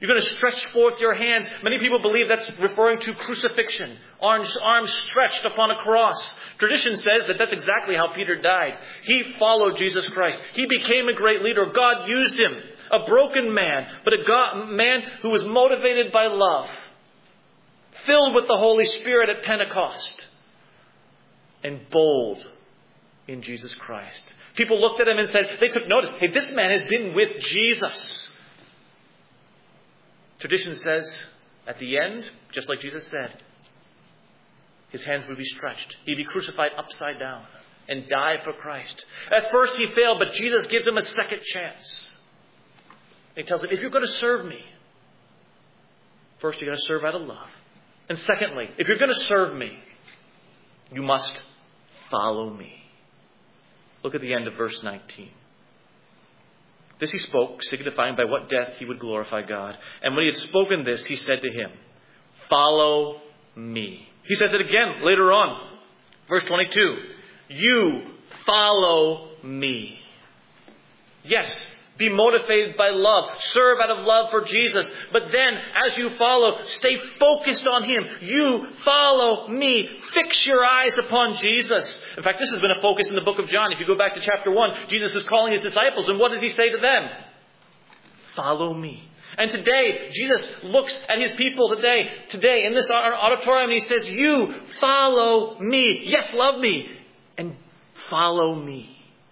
[SPEAKER 3] You're going to stretch forth your hands. Many people believe that's referring to crucifixion. Arms, arms stretched upon a cross. Tradition says that that's exactly how Peter died. He followed Jesus Christ. He became a great leader. God used him. A broken man, but a God, man who was motivated by love. Filled with the Holy Spirit at Pentecost. And bold in Jesus Christ. People looked at him and said, they took notice, hey, this man has been with Jesus. Tradition says, at the end, just like Jesus said, his hands would be stretched. He'd be crucified upside down and die for Christ. At first he failed, but Jesus gives him a second chance. He tells him, if you're going to serve me, first you're going to serve out of love. And secondly, if you're going to serve me, you must follow me. Look at the end of verse nineteen. This he spoke, signifying by what death he would glorify God. And when he had spoken this, he said to him, follow me. He says it again later on. Verse twenty-two. You follow me. Yes, be motivated by love. Serve out of love for Jesus. But then, as you follow, stay focused on him. You follow me. Fix your eyes upon Jesus. In fact, this has been a focus in the book of John. If you go back to chapter one, Jesus is calling his disciples. And what does he say to them? Follow me. And today, Jesus looks at his people today, today in this auditorium, and he says, you follow me. Yes, love me. And follow me.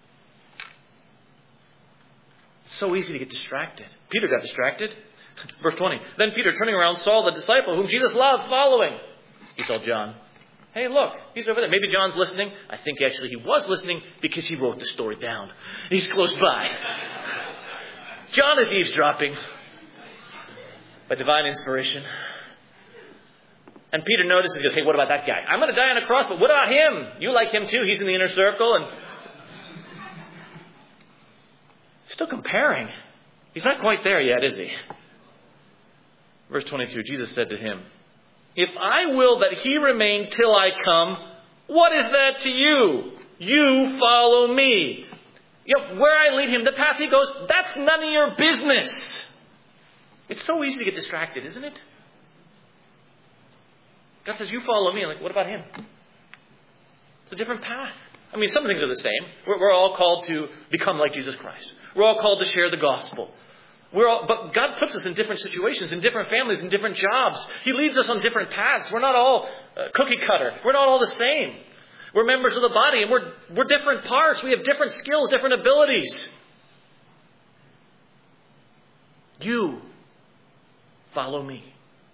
[SPEAKER 3] It's so easy to get distracted. Peter got distracted. Verse twenty. Then Peter, turning around, saw the disciple whom Jesus loved following. He saw John. Hey, look, he's over there. Maybe John's listening. I think actually he was listening because he wrote the story down. He's close by. John is eavesdropping by divine inspiration. And Peter notices and goes, hey, what about that guy? I'm going to die on a cross, but what about him? You like him too. He's in the inner circle. And still comparing. He's not quite there yet, is he? Verse twenty-two, Jesus said to him, if I will that he remain till I come, what is that to you? You follow me. You know, where I lead him, the path he goes, that's none of your business. It's so easy to get distracted, isn't it? God says, you follow me. I'm like, what about him? It's a different path. I mean, some things are the same. We're, we're all called to become like Jesus Christ. We're all called to share the gospel. We're all, but God puts us in different situations, in different families, in different jobs. He leads us on different paths. We're not all uh, cookie cutter. We're not all the same. We're members of the body, and we're we're different parts. We have different skills, different abilities. You follow me.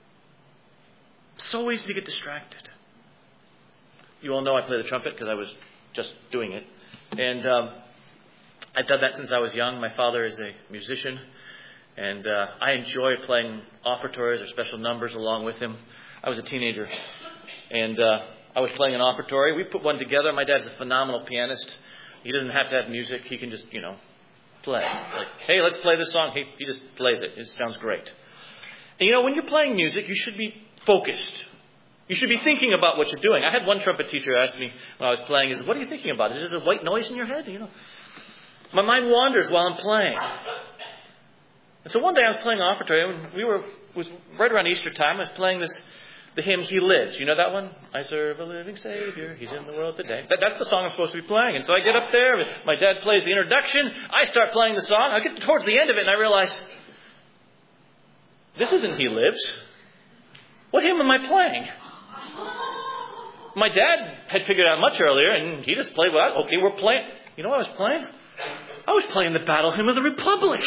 [SPEAKER 3] So easy to get distracted. You all know I play the trumpet because I was just doing it. And um, I've done that since I was young. My father is a musician. And uh, I enjoy playing offertories or special numbers along with him. I was a teenager. And uh, I was playing an offertory. We put one together. My dad's a phenomenal pianist. He doesn't have to have music. He can just, you know, play. Like, hey, let's play this song. He, he just plays it. It sounds great. And you know, when you're playing music, you should be focused. You should be thinking about what you're doing. I had one trumpet teacher ask me when I was playing, is what are you thinking about? Is there a white noise in your head? You know, my mind wanders while I'm playing. And so one day I was playing offertory, and we were, it was right around Easter time. I was playing this, the hymn, He Lives. You know that one? I serve a living Savior. He's in the world today. That, that's the song I'm supposed to be playing. And so I get up there. My dad plays the introduction. I start playing the song. I get towards the end of it, and I realize, this isn't He Lives. What hymn am I playing? My dad had figured out much earlier, and he just played, well, okay, we're playing. You know what I was playing? I was playing the Battle Hymn of the Republic.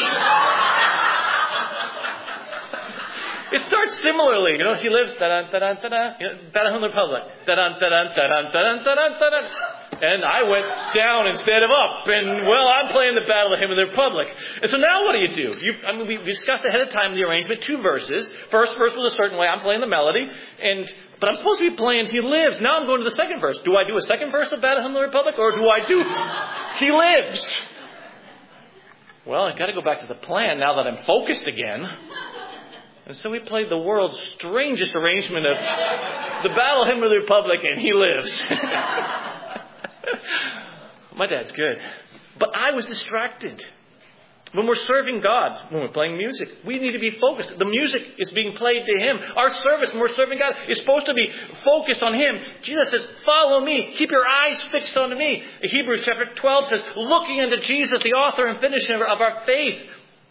[SPEAKER 3] It starts similarly, you know, He lives, da-dun, da-dun, da-dun, you know, Battle Hymn of the Republic, da-dun, da-dun, da-dun, da-dun, da-dun, da-dun. And I went down instead of up, and, well, I'm playing the Battle Hymn of the Republic. And so now what do you do? You, I mean, we discussed ahead of time the arrangement, two verses. First verse was a certain way, I'm playing the melody, and but I'm supposed to be playing He Lives. Now I'm going to the second verse. Do I do a second verse of Battle Hymn of the Republic, or do I do He Lives? Well, I've got to go back to the plan now that I'm focused again. And so we played the world's strangest arrangement of the Battle Hymn of the Republic and He Lives. My dad's good. But I was distracted. When we're serving God, when we're playing music, we need to be focused. The music is being played to Him. Our service, when we're serving God, is supposed to be focused on Him. Jesus says, follow me. Keep your eyes fixed on me. Hebrews chapter twelve says, looking unto Jesus, the author and finisher of our faith.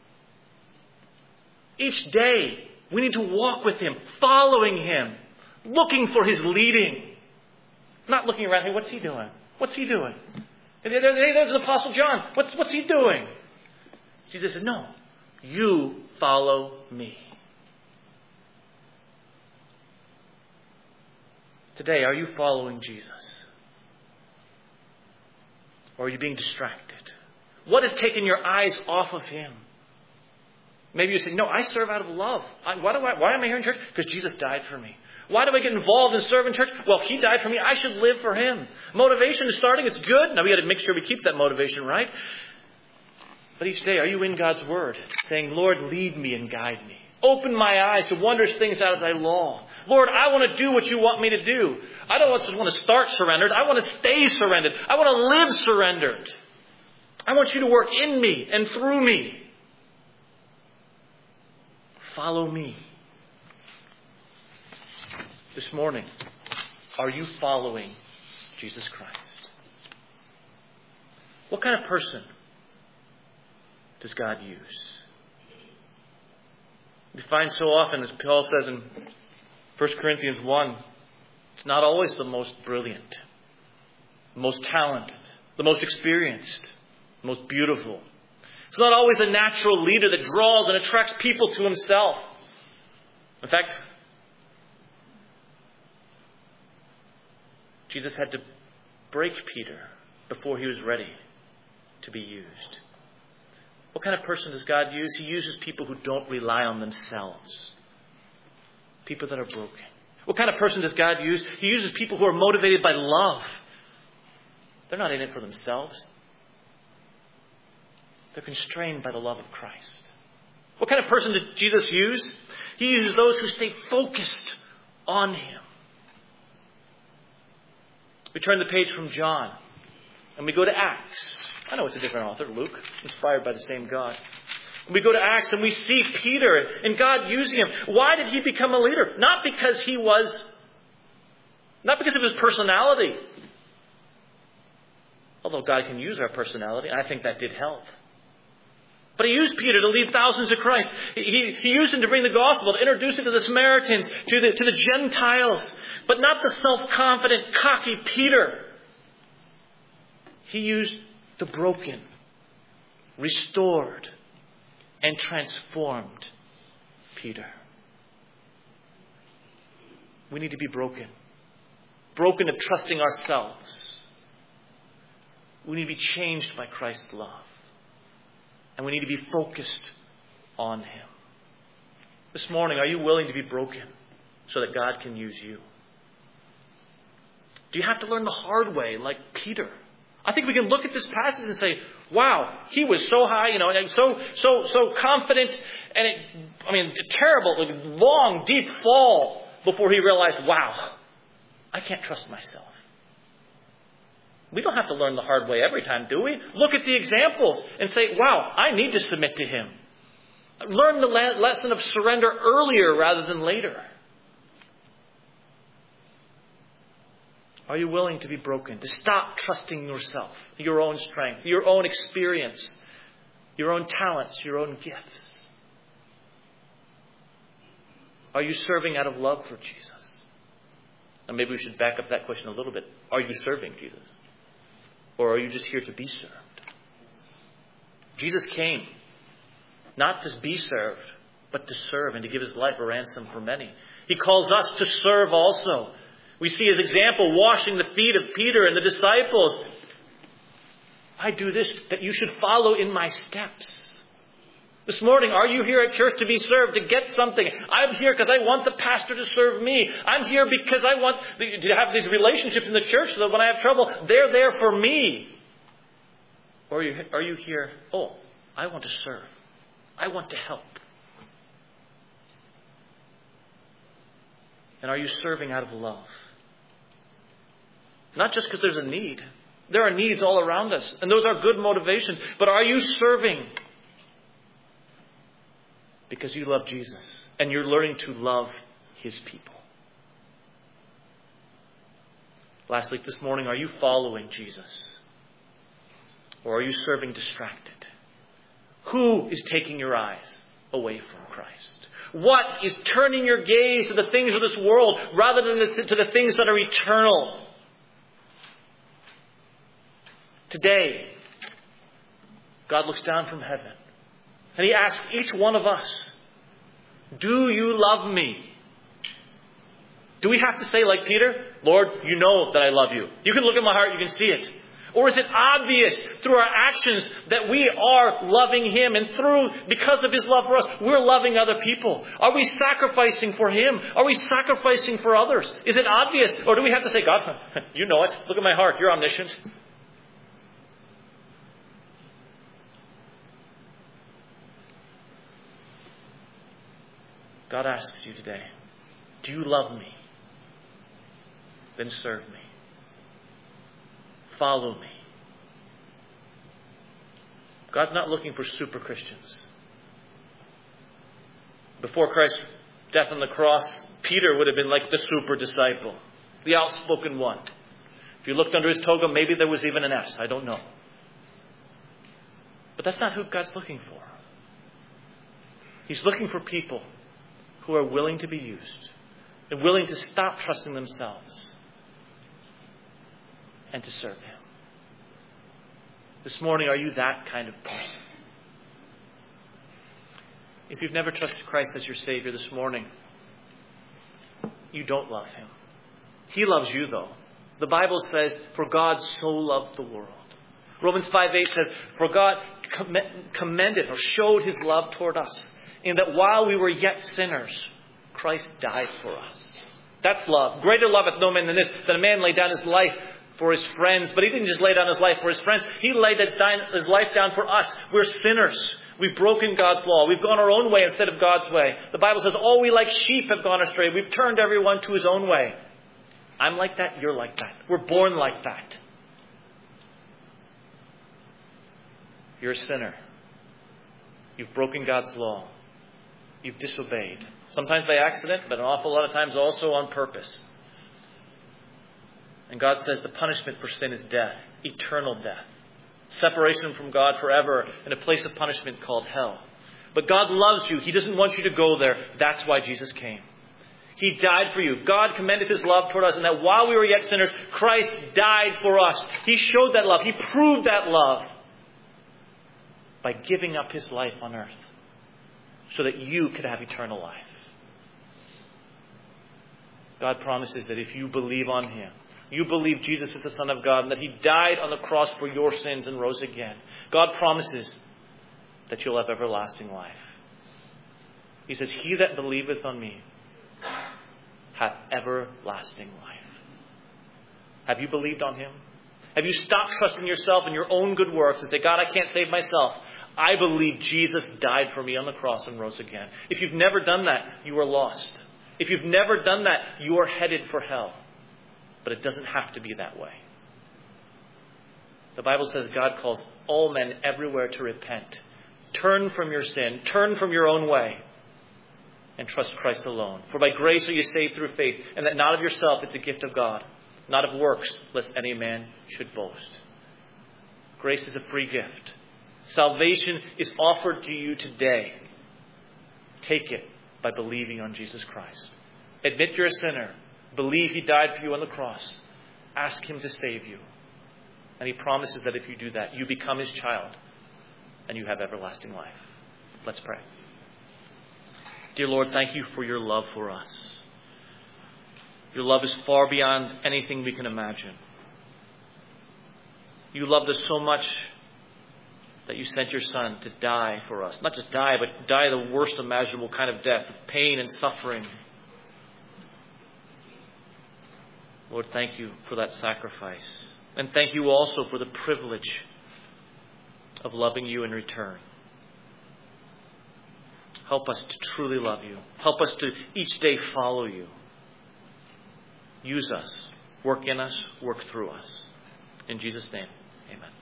[SPEAKER 3] Each day, we need to walk with Him, following Him, looking for His leading. Not looking around, hey, what's He doing? What's He doing? And there's the Apostle John. What's, what's he doing? Jesus said, no, you follow me. Today, are you following Jesus? Or are you being distracted? What has taken your eyes off of Him? Maybe you say, no, I serve out of love. I, why, do I, why am I here in church? Because Jesus died for me. Why do I get involved in serving church? Well, He died for me. I should live for Him. Motivation is starting. It's good. Now we got to make sure we keep that motivation, right? But each day, are you in God's Word? Saying, Lord, lead me and guide me. Open my eyes to wondrous things out of Thy law. Lord, I want to do what You want me to do. I don't just want to start surrendered. I want to stay surrendered. I want to live surrendered. I want You to work in me and through me. Follow me. This morning, are you following Jesus Christ? What kind of person does God use? We find so often, as Paul says in First Corinthians one, it's not always the most brilliant, the most talented, the most experienced, the most beautiful. It's not always a natural leader that draws and attracts people to himself. In fact, Jesus had to break Peter before he was ready to be used. What kind of person does God use? He uses people who don't rely on themselves. People that are broken. What kind of person does God use? He uses people who are motivated by love. They're not in it for themselves. They're constrained by the love of Christ. What kind of person did Jesus use? He uses those who stay focused on Him. We turn the page from John and we go to Acts. I know it's a different author, Luke, inspired by the same God. We go to Acts and we see Peter and God using him. Why did he become a leader? Not because he was, not because of his personality. Although God can use our personality, and I think that did help. But He used Peter to lead thousands to Christ. He, he used him to bring the gospel, to introduce it to the Samaritans, to the, to the Gentiles. But not the self-confident, cocky Peter. He used the broken, restored, and transformed Peter. We need to be broken. Broken of trusting ourselves. We need to be changed by Christ's love. And we need to be focused on Him. This morning, are you willing to be broken so that God can use you? Do you have to learn the hard way like Peter? I think we can look at this passage and say, wow, he was so high, you know, and so so so confident, and it, I mean, a terrible, long, deep fall before he realized, wow, I can't trust myself. We don't have to learn the hard way every time, do we? Look at the examples and say, wow, I need to submit to Him. Learn the lesson of surrender earlier rather than later. Are you willing to be broken? To stop trusting yourself, your own strength, your own experience, your own talents, your own gifts? Are you serving out of love for Jesus? And maybe we should back up that question a little bit. Are you serving Jesus? Or are you just here to be served? Jesus came not to be served, but to serve and to give His life a ransom for many. He calls us to serve also. We see His example washing the feet of Peter and the disciples. I do this that you should follow in my steps. This morning, are you here at church to be served, to get something? I'm here because I want the pastor to serve me. I'm here because I want to have these relationships in the church so that when I have trouble, they're there for me. Or are you, are you here, oh, I want to serve. I want to help. And are you serving out of love? Not just because there's a need. There are needs all around us, and those are good motivations. But are you serving because you love Jesus and you're learning to love his people. Lastly, this morning, are you following Jesus? Or are you serving distracted? Who is taking your eyes away from Christ? What is turning your gaze to the things of this world rather than the, to the things that are eternal? Today, God looks down from heaven and he asks each one of us, do you love me? Do we have to say like Peter, Lord, you know that I love you. You can look at my heart, you can see it. Or is it obvious through our actions that we are loving him, and through, because of his love for us, we're loving other people? Are we sacrificing for him? Are we sacrificing for others? Is it obvious? Or do we have to say, God, you know it. Look at my heart. You're omniscient. God asks you today, do you love me? Then serve me. Follow me. God's not looking for super Christians. Before Christ's death on the cross, Peter would have been like the super disciple, the outspoken one. If you looked under his toga, maybe there was even an S. I don't know. But that's not who God's looking for. He's looking for people who are willing to be used and willing to stop trusting themselves and to serve him. This morning, are you that kind of person? If you've never trusted Christ as your Savior this morning, you don't love him. He loves you, though. The Bible says, for God so loved the world. Romans five eight says, for God commended or showed his love toward us, in that while we were yet sinners, Christ died for us. That's love. Greater love hath no man than this, that a man lay down his life for his friends. But he didn't just lay down his life for his friends. He laid his life down for us. We're sinners. We've broken God's law. We've gone our own way instead of God's way. The Bible says, all we like sheep have gone astray. We've turned everyone to his own way. I'm like that. You're like that. We're born like that. You're a sinner. You've broken God's law. You've disobeyed. Sometimes by accident, but an awful lot of times also on purpose. And God says the punishment for sin is death, eternal death. Separation from God forever in a place of punishment called hell. But God loves you. He doesn't want you to go there. That's why Jesus came. He died for you. God commended his love toward us, and that while we were yet sinners, Christ died for us. He showed that love. He proved that love by giving up his life on earth so that you could have eternal life. God promises that if you believe on him, you believe Jesus is the Son of God and that he died on the cross for your sins and rose again, God promises that you'll have everlasting life. He says, he that believeth on me hath everlasting life. Have you believed on him? Have you stopped trusting yourself in your own good works and say, God, I can't save myself. I believe Jesus died for me on the cross and rose again. If you've never done that, you are lost. If you've never done that, you are headed for hell. But it doesn't have to be that way. The Bible says God calls all men everywhere to repent. Turn from your sin. Turn from your own way. And trust Christ alone. For by grace are you saved through faith. And that not of yourself, it's a gift of God. Not of works, lest any man should boast. Grace is a free gift. Salvation is offered to you today. Take it by believing on Jesus Christ. Admit you're a sinner. Believe he died for you on the cross. Ask him to save you. And he promises that if you do that, you become his child and you have everlasting life. Let's pray. Dear Lord, thank you for your love for us. Your love is far beyond anything we can imagine. You loved us so much that you sent your Son to die for us. Not just die, but die the worst imaginable kind of death, of pain and suffering. Lord, thank you for that sacrifice. And thank you also for the privilege of loving you in return. Help us to truly love you. Help us to each day follow you. Use us. Work in us. Work through us. In Jesus' name, amen.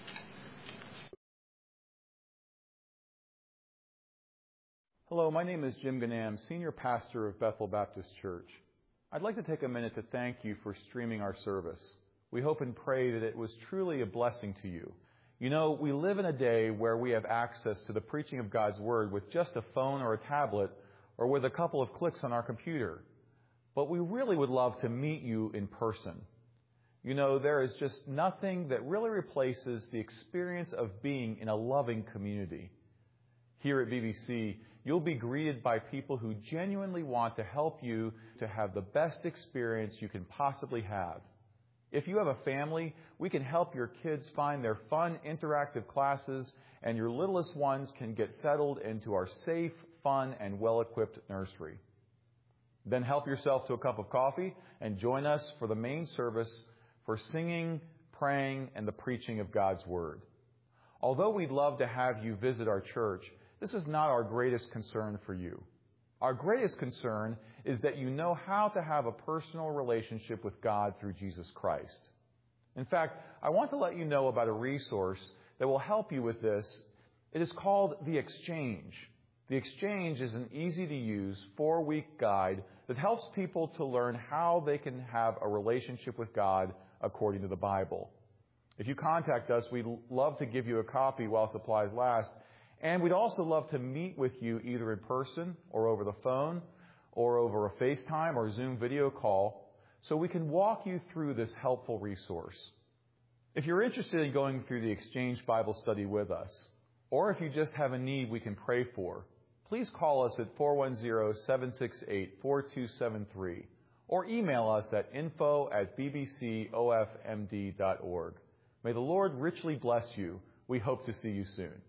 [SPEAKER 4] Hello, my name is Jim Ganam, Senior Pastor of Bethel Baptist Church. I'd like to take a minute to thank you for streaming our service. We hope and pray that it was truly a blessing to you. You know, we live in a day where we have access to the preaching of God's Word with just a phone or a tablet or with a couple of clicks on our computer. But we really would love to meet you in person. You know, there is just nothing that really replaces the experience of being in a loving community. Here at B B C, you'll be greeted by people who genuinely want to help you to have the best experience you can possibly have. If you have a family, we can help your kids find their fun, interactive classes, and your littlest ones can get settled into our safe, fun, and well-equipped nursery. Then help yourself to a cup of coffee and join us for the main service for singing, praying, and the preaching of God's Word. Although we'd love to have you visit our church, this is not our greatest concern for you. Our greatest concern is that you know how to have a personal relationship with God through Jesus Christ. In fact, I want to let you know about a resource that will help you with this. It is called The Exchange. The Exchange is an easy-to-use four-week guide that helps people to learn how they can have a relationship with God according to the Bible. If you contact us, we'd love to give you a copy while supplies last. And we'd also love to meet with you either in person or over the phone or over a FaceTime or Zoom video call so we can walk you through this helpful resource. If you're interested in going through the Exchange Bible study with us, or if you just have a need we can pray for, please call us at four one zero, seven six eight, four two seven three or email us at info at b b c o f m d dot org. May the Lord richly bless you. We hope to see you soon.